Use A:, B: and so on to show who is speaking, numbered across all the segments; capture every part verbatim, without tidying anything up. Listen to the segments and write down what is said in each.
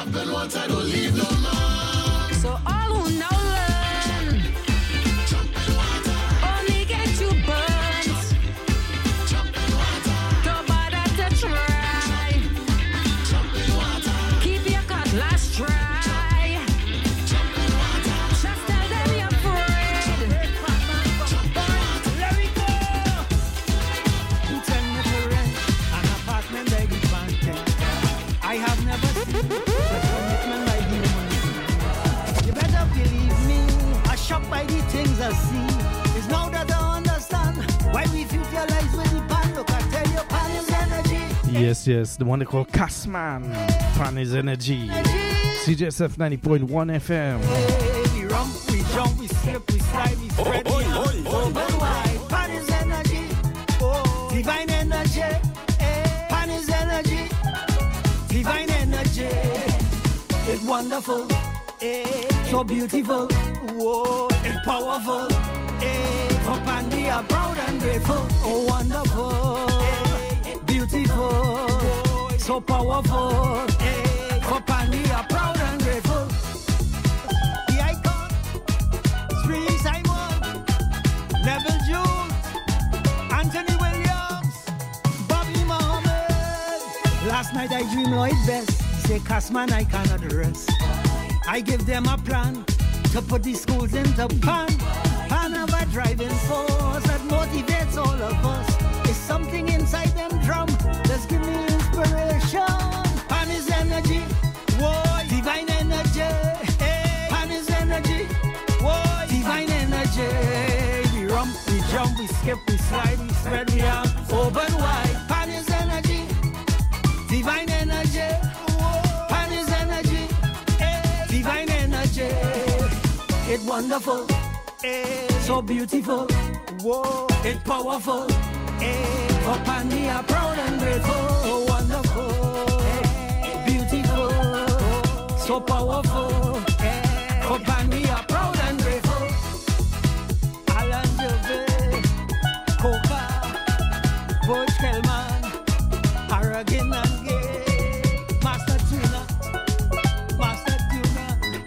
A: Jumping water don't leave no mark.
B: So all who know learn.
A: Jumping water.
B: Only get you burnt.
A: Jumping water.
B: Don't bother to try.
A: Jumping water.
B: Keep your cutlass dry.
A: Jumping water.
B: Just tell them you're afraid.
C: Let me go. Who tell me to rent an apartment by the fountain? I have never seen a commitment like the one. You better believe me, I shop by the things I see. It's now that I understand why we futilize with the pan. Look, I tell you, pan is energy.
D: Yes, yes, the one they call Casman. Pan is energy. C J S F ninety point one F M.
C: Hey, we rump, we jump, we slip, we slide, we spread, we open wide. Pan is energy. Oh, divine energy. Hey, pan is energy. Divine energy. It's wonderful. Eh, so beautiful. Whoa, it's powerful. Eh, for pan we are proud and grateful. Oh, wonderful. Eh, beautiful. So powerful. Eh, for pan we are proud and grateful. The icon. Sri Simon. Neville Jones. Anthony Williams. Bobby Mohammed. Last night I dreamed Lloyd Best. He said, Casman, I cannot rest. I give them a plan to put the schools into pan. Pan of a driving force that motivates all of us. It's something inside them drum that's give me inspiration. Pan is energy. Whoa, divine energy. Hey, pan is energy. Whoa, divine energy. We rump, we jump, we skip, we slide, we spread, we arm open wide. Pan is energy. Divine energy. Whoa, pan is energy. Hey, divine energy. It's wonderful. Hey, so beautiful. Whoa, it's powerful. Hey, for pan we are proud and grateful. Oh, wonderful. Hey, beautiful. So powerful. Hey, for pan we are proud and grateful. Alan Gervais, Coca, Butch Kellman, Harrigan and Gay, Master Tuna, Master Tuna.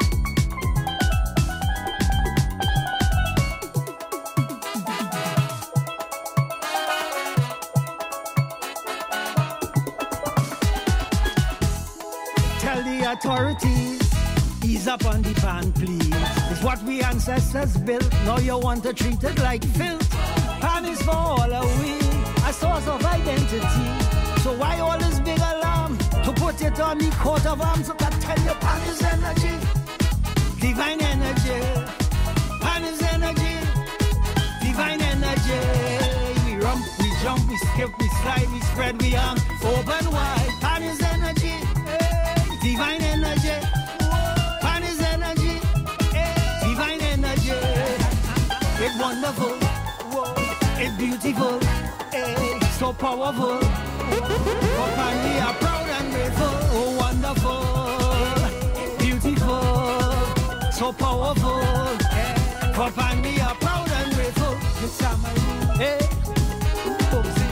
C: Tell the authorities, ease up on the pan, please. It's what we ancestors built. Now you want to treat it like filth. Pan is for all of we, a source of identity. So why all this big alarm to put it on the coat of arms? So I tell you, pan is energy, divine energy. Pan is energy, divine energy. We rump, we jump, we skip, we slide, we spread, we arm open wide. Pan is energy, hey, divine energy. Pan is energy, hey, divine energy. It's wonderful, whoa, it's beautiful, hey, so powerful. For pan we are proud and grateful. Oh, wonderful, beautiful, so powerful. Hey, for pan we are proud and grateful. It's summer, hey, Boomsy.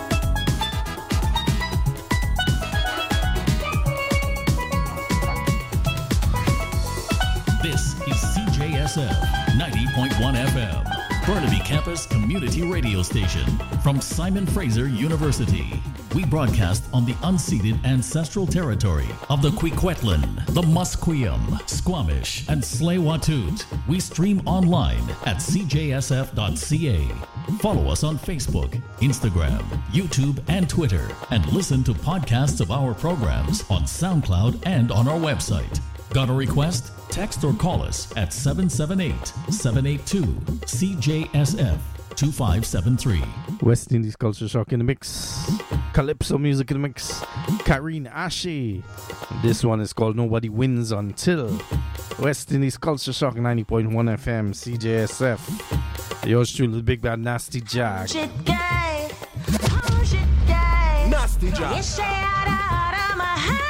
E: This is C J S F ninety point one F M, Burnaby Campus Community Radio Station from Simon Fraser University. We broadcast on the unceded ancestral territory of the Kwikwetlan, the Musqueam, Squamish, and Tsleil-Waututh. We stream online at c j s f dot c a. Follow us on Facebook, Instagram, YouTube, and Twitter, and listen to podcasts of our programs on SoundCloud and on our website. Got a request? Text or call us at seven seven eight, seven eight two, C J S F two five seven three.
D: West Indies Culture Shock in the mix. Calypso music in the mix. Karine Ashe. This one is called Nobody Wins Until. West Indies Culture Shock ninety point one F M, C J S F. Yours truly, the big bad Nasty Jack.
B: Shit guy. Oh, shit guy.
F: Nasty Jack.
B: You say out of, out of my high.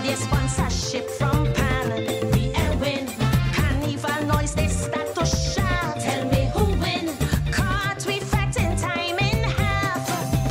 B: their sponsorship from Pan. We and win. Carnival noise they start to shout. Tell me who win. Caught we fetting time in half.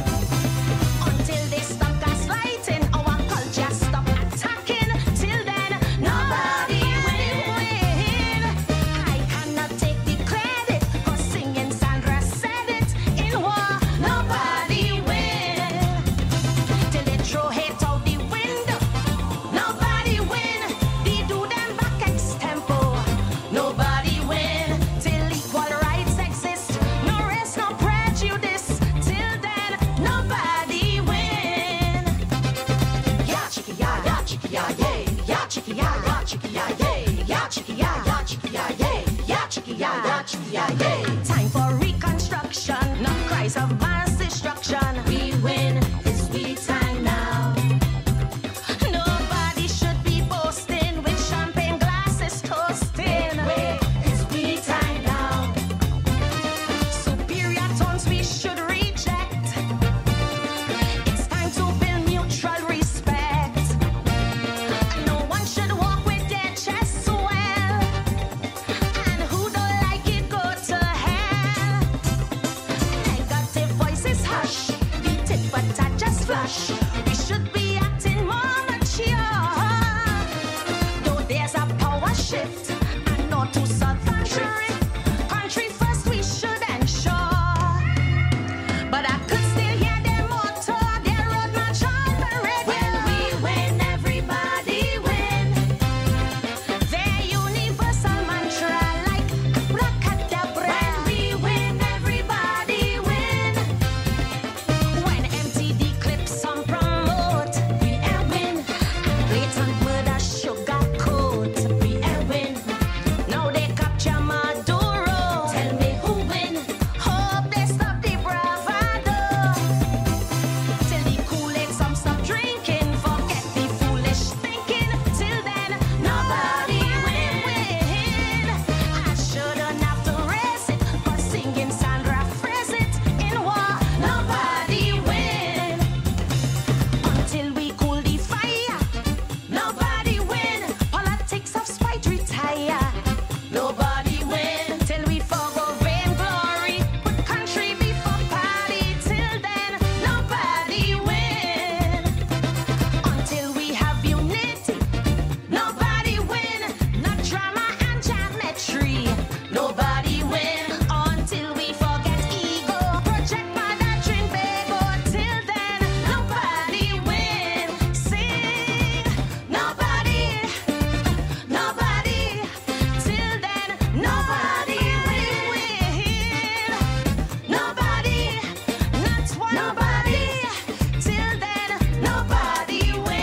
B: Until they stop gaslighting, our culture stop attacking. Till then, nobody will win. I cannot take the credit for singing. Sandra said it in war. Nobody will. Till they throw hate out the window. Nobody win. They do them back extempo. Nobody win. Till equal rights exist. No race, no prejudice. Till then, nobody win. Ya chicky ya, ya chicky ya, yay. Ya chicky ya, ya chicky ya, yay. Ya chicky ya, ya chicky ya, yay. Ya chicky ya, ya chicky ya, yay. Time for reconstruction, not cries of mass destruction. We win. It's we time now. Nobody should be boasting with champagne glasses toasting. It's we time now. Superior tones we should reject. It's time to build mutual respect. And no one should walk with their chest swell. And who don't like it go to hell. Negative voices hush. Beat it but I just flush. We should be acting more mature. Though there's a power shift and not to southern drift. Country first we should ensure. But I could still hear their motto, their road march on the radio. When we win, everybody win. Their universal mantra like abracadabra. When we win, everybody win. When M T D clips some promote, we and win. Blatant murder sugarcoat, we and win. Now they capture Maduro. Tell me who win. Hope they stop the bravado. Till the Kool-Aid some stop drinking. Forget the foolish thinking. Till then, nobody will win. I shouldn't have to raise it, but singing Sandra phrase it in war. Nobody win. Until we cool the fire. Nobody win. Politics of spite retire. Nobody win. Till we forgo vain glory. Put country before party. Till then, nobody win. Until we have unity. Nobody win. Not drama and geometry. Nobody win. Until we forget ego. Project mother drink bego. Till then, nobody win. Sing. Nobody. Nobody. Till then, nobody will win. Nobody. Not one. Nobody. Till then, nobody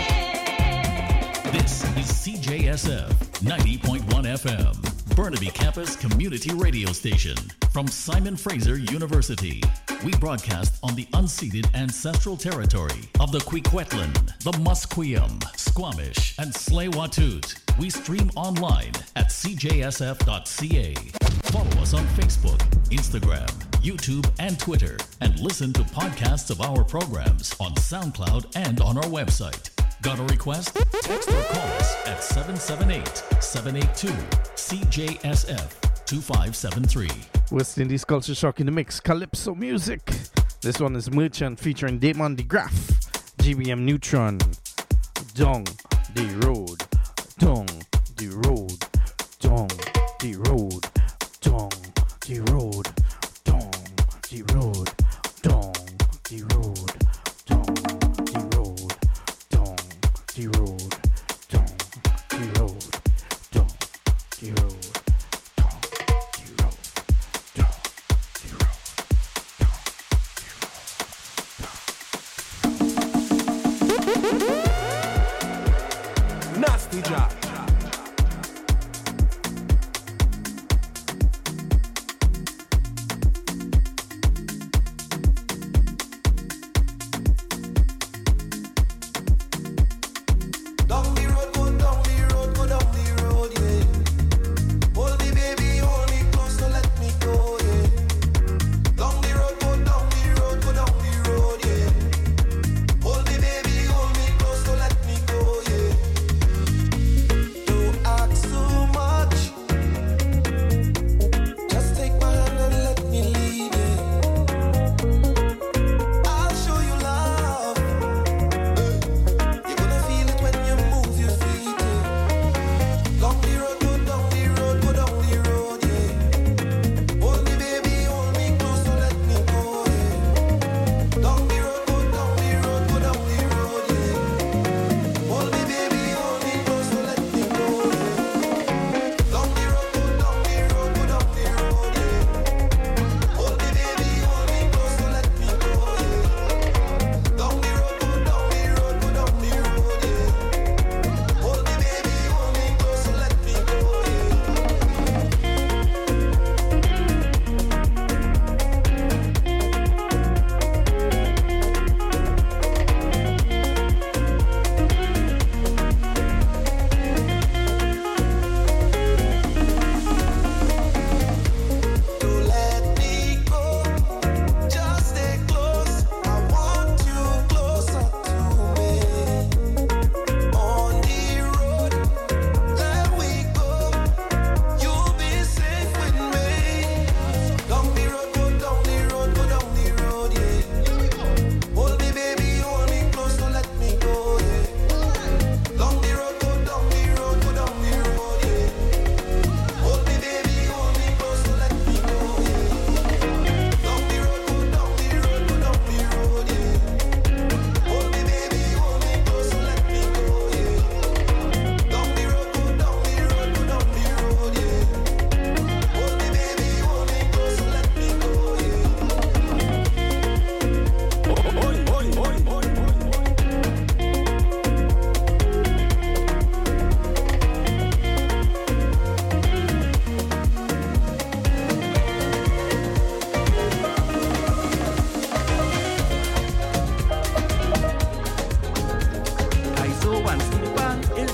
B: win.
E: This is C J S F ninety point one F M, Burnaby Campus Community Radio Station. From Simon Fraser University, we broadcast on the unceded ancestral territory of the Kwikwetlan, the Musqueam, Squamish, and Tsleil-Waututh. We stream online at c j s f dot c a. Follow us on Facebook, Instagram, YouTube, and Twitter, and listen to podcasts of our programs on SoundCloud and on our website. Got a request? Text or call us at seven seven eight, seven eight two, C J S F two five seven three.
D: West Indies Culture Shock in the mix. Calypso music. This one is Merchant featuring Damon the Graph. G B M Neutron. Dong the road. Dong the road. Dong the road. Dong the road. Dong the road. Dong the road. Dong the road. Dong the road. Dong the road. Dong the road.
F: Nasty Jack.
A: Down the road, go down the road, go down the road, yeah. Hold me, baby, hold me close, don't let me go, yeah. Down the road, go down the road, go down the road, yeah. Hold me, baby, hold me close, don't let me go, yeah.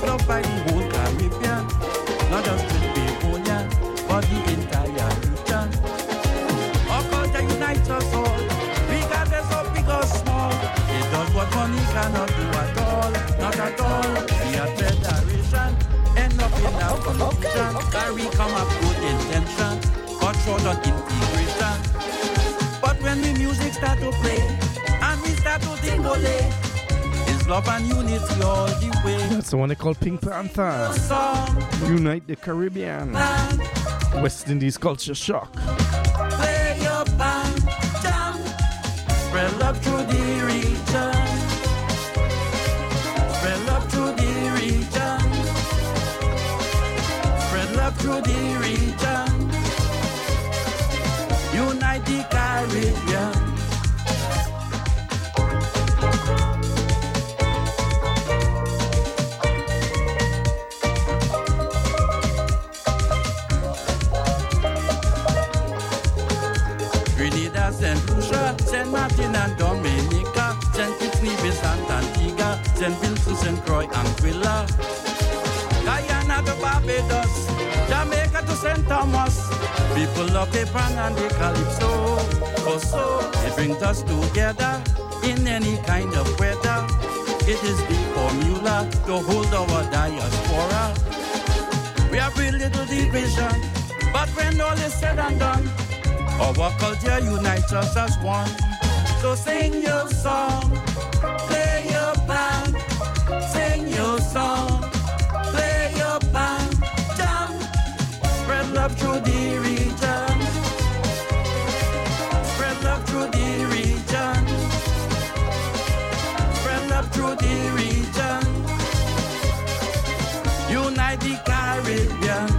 F: loved by the whole Caribbean, not just Trinbagonia, but the entire region. Our culture unites us all, regardless of big or small. It does what money cannot do at all, not at all. We are federation, end up in our confusion. Where we come up good intention, but short on integration. But when the music start to play, and we start to dingole, it's love and unity all the way.
D: That's the one they call Pink Panther.
F: Song,
D: Unite the Caribbean.
F: band,
D: West Indies Culture Shock.
F: play your band, jam, spread love through the region, spread love through the region, spread love through the region, unite the Caribbean. Grenada, Saint Lucia, Saint Martin and Dominica, Saint Kitts, Nevis and Antigua, Saint Vincent, Saint Croix and Quilla, Guyana to Barbados, Jamaica to Saint Thomas. People love the pan and the calypso, for so it brings us together in any kind of weather. It is the formula to hold our diaspora. We have a little division, but when all is said and done, our culture unites us as one. So sing your song, play your band, sing your song, play your band, jam, spread love through the region, spread love through the region, spread love through the region, unite the Caribbean.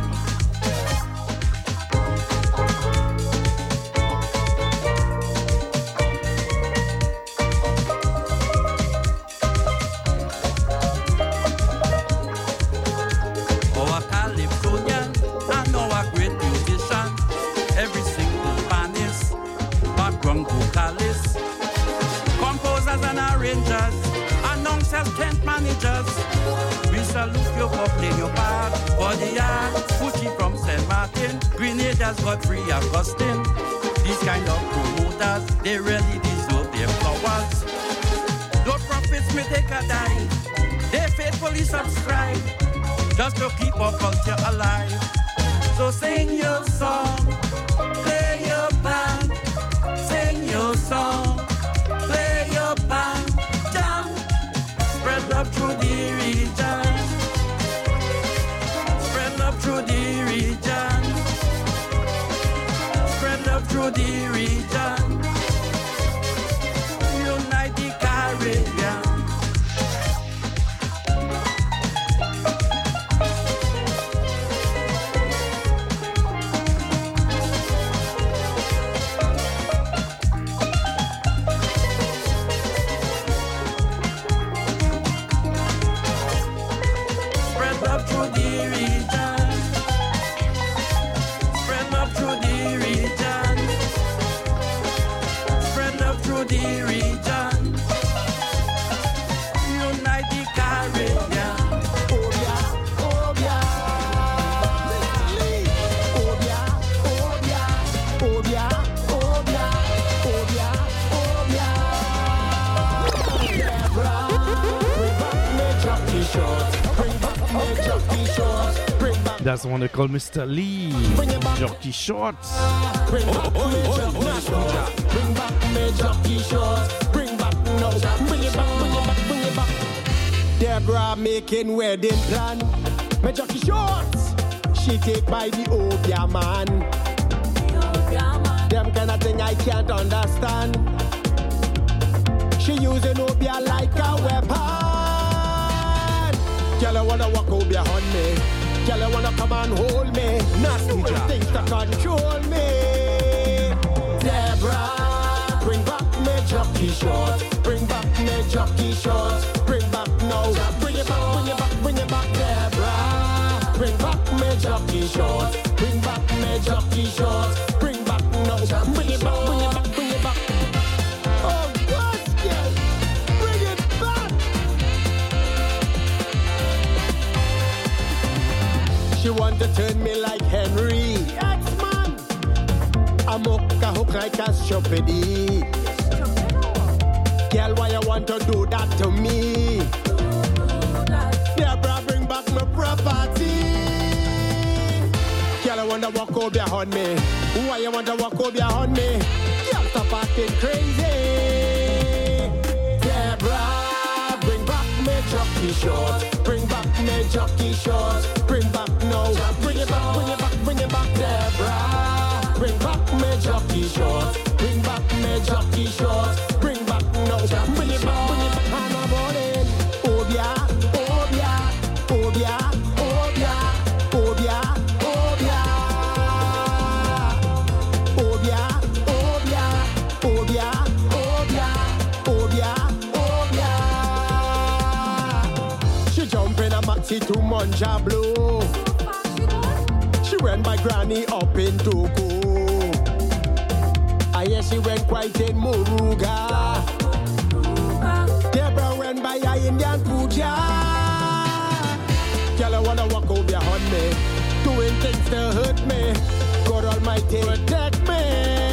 F: Our Calypsonian and our great musician, every single panist, background vocalists, composers and arrangers, announcers, tent managers. We salute you for playing your part for the art. Fuji from Saint Martin, Grenada's Godfrey Augustine. These kind of promoters, they really deserve their flowers. Those prophets may take a dive, they faithfully subscribe, just to keep our culture alive. So sing your song, play your band, sing your song, play your band, jam, spread love through the region, spread love through the region, spread love through the region, unite the Caribbean. Spread love through the region, spread love through the region, spread love through the region, unite the Caribbean.
D: That's the one they call Mister Lee. Jockey Shorts.
C: Bring back me jockey shorts. Bring back now. Bring it back, bring it back, bring it back. Deborah making wedding plan. Me jockey shorts. She take by the Obia man. Them kind of thing I can't understand. She using Obia like a weapon. Girl, I wanna walk Obia on me. Girl, I wanna come and hold me. Nasty things to control me. Deborah, bring back me jockey shorts. Bring back me jockey shorts. Bring back now. Bring it back, bring it back, bring it back, Deborah. Bring back me jockey shorts. Bring back me jockey shorts. Bring back now. Bring it back, bring it back, bring it back. Oh, God, yes. Bring it back.
G: to turn me like Henry. Yes, man. I'm a hook like a stupidity. Girl, why you want to do that to me? Deborah, bring back my property. Girl, I want to walk over behind me. Why you want to walk over behind me? Girl, stop acting crazy. Deborah, bring back my jockey shorts. Bring back my jockey shorts. Bring back no. Bring it back, bring it back, bring it back, Deborah. Bring back my jockey shorts. Bring back my jockey shorts. Bring back no. Bring it back, bring it back, and I'm on it. Oh yeah, oh yeah, oh yeah, oh yeah, oh yeah, oh yeah, oh yeah, oh yeah, oh yeah, oh yeah, oh yeah, oh yeah. She jump in a maxi to Monja Blue. She went by Granny up in Togo. I hear she went quite in Muruga. Deborah went by a Indian Puja. Girl, I wanna walk over behind me, doing things to hurt me. God Almighty, protect me.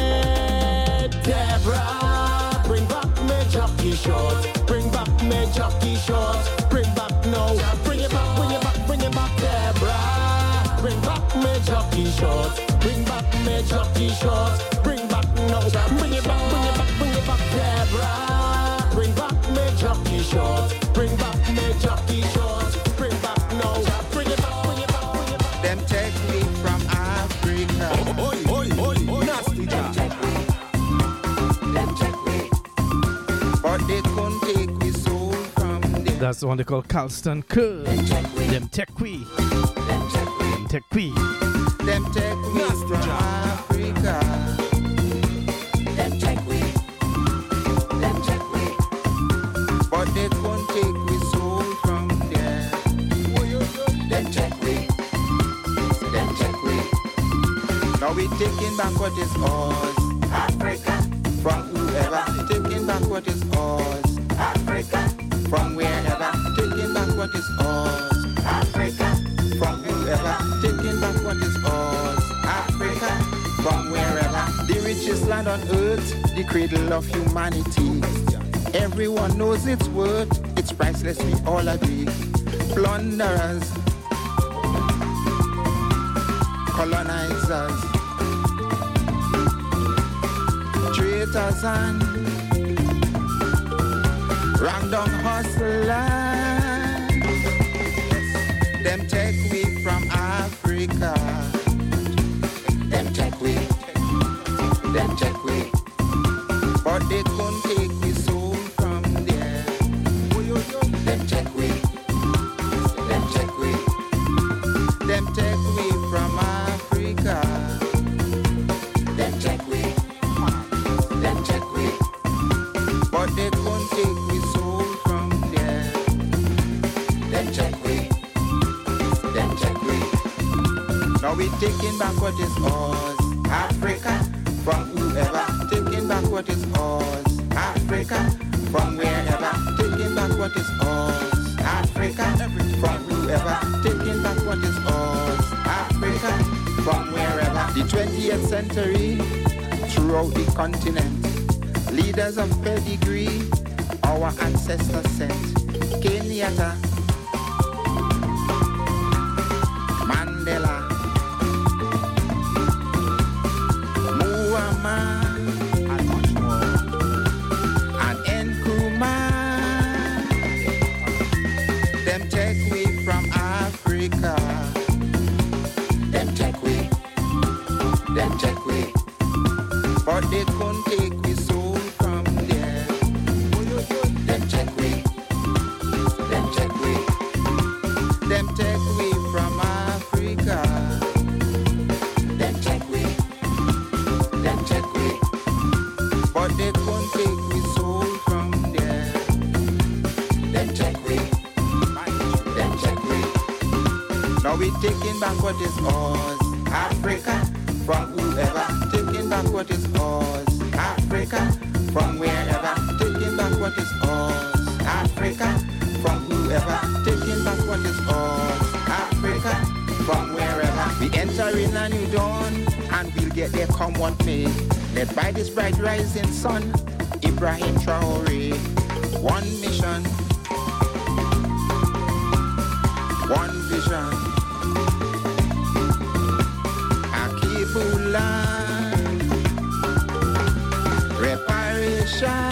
G: Deborah, bring back my jockey shorts. Bring back my jockey shorts. Bring back no. Bring it back, bring it back, bring it back, Deborah. Bring back my jockey shorts. Bring back my jockey shorts. Bring back no. Bring it back, bring it back, bring it back, Deborah. Bring back my jockey shorts. Bring back my jockey shorts. Bring back no. Bring it back, bring it back, bring it back.
H: Them take me from Africa.
G: Oi, oi, oi, oi, nasty
H: Them take me. Them take me. But they couldn't take me soul from them.
D: That's the one they call Carlston Curl. Them Tekwe. Them Tekwe.
H: Them take me from Africa. Them take me. Them take me. But they couldn't take me soul from there. Them take me. Them take me. Now we taking back what is ours. Africa. From whoever. Taking back what is ours. Africa. From wherever. Taking back what is ours. Africa. From whoever. Taking back what is ours. Africa. From wherever. The richest land on earth. The cradle of humanity. Everyone knows its worth. It's priceless, we all agree. Plunderers. Colonizers. Traitors and random hustlers. Them take we from Africa. Them take we. Them take we. But they couldn't take me soul from there. Them take we. Them take we. Them take me from Africa. Them take we. Them take we. But they couldn't take me soul from there. Them take we. Them take we. Now we taking back what is ours. Africa. From whoever. Taking back what is ours. Africa. From wherever. Taking back what is ours. Africa. From whoever. Taking back what is ours. Africa. From wherever. The twentieth century. Throughout the continent. Leaders of pedigree. Our ancestors sent. Kenyatta. Mandela. Muammar. And much more. And Nkrumah. Them take we from Africa. Them take we. Them take we. But they couldn't take we soul from there. Them take we. Them take we. Them take we from Africa. Them take we. Them take we. But they couldn't take we soul from there. Them take we. Them take we. Now we taking back what is ours. Africa. From whoever. Taking back what is ours. Africa. From wherever. Taking back what is ours. Africa. From whoever. Taking back what is ours. Africa. From wherever. a new dawn, and we'll get there come what may. Led by this bright rising sun, Ibrahim Traore. One mission, one vision. Akibullah, reparation.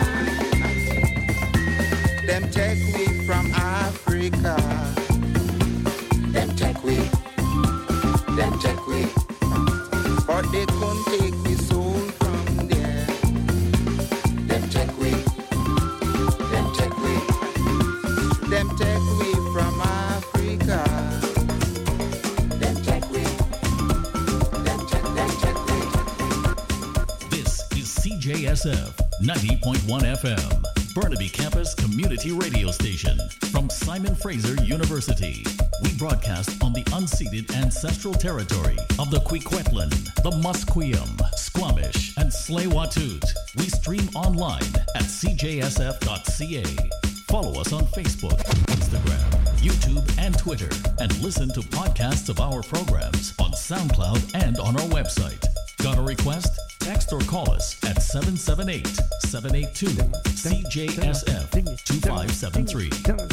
H: Them take we from Africa. Them take we, them take we. But they couldn't take we soul from there. Them take we, them take we. Them take we from Africa. Them take we, them take, them take we.
E: This is C J S F ninety point one F M, Burnaby Campus Community Radio Station from Simon Fraser University. We broadcast on the unceded ancestral territory of the Kwikwetlan, the Musqueam, Squamish, and Tsleil-Waututh. We stream online at c j s f dot c a. Follow us on Facebook, Instagram, YouTube, and Twitter, and listen to podcasts of our programs on SoundCloud and on our website. Got a request? Text or call us at seven seven eight, seven eight two, C J S F two five seven three.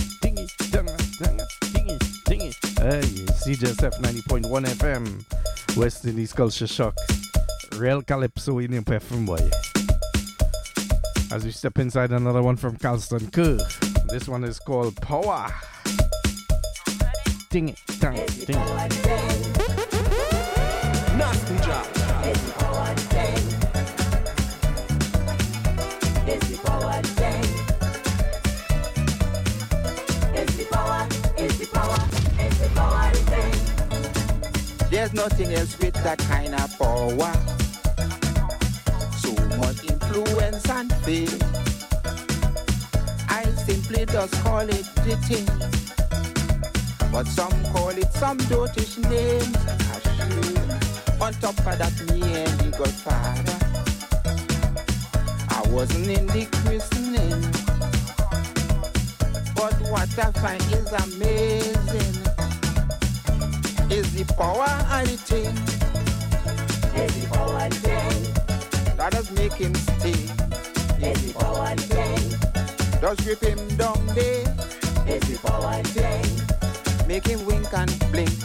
D: Hey, C J S F ninety point one F M, West Indies Culture Shock. Real Calypso in your perfume boy. As we step inside another one from Carlston Kerr. This one is called Power. Ding it, dang it, ding it.
G: Nasty job. It's the power thing. It's the power thing. It's the power, it's the power, it's the power thing.
H: There's nothing else with that kind of power. So much influence and fame. I simply just call it the thing. But some call it some dotish names. On top of that, me and the Godfather, I wasn't in the christening. But what I find is amazing is the power of the thing.
G: It's the power thing.
H: That does make him stay.
G: It's the power thing.
H: Does rip him down there.
G: It's the power thing.
H: Make him wink and blink.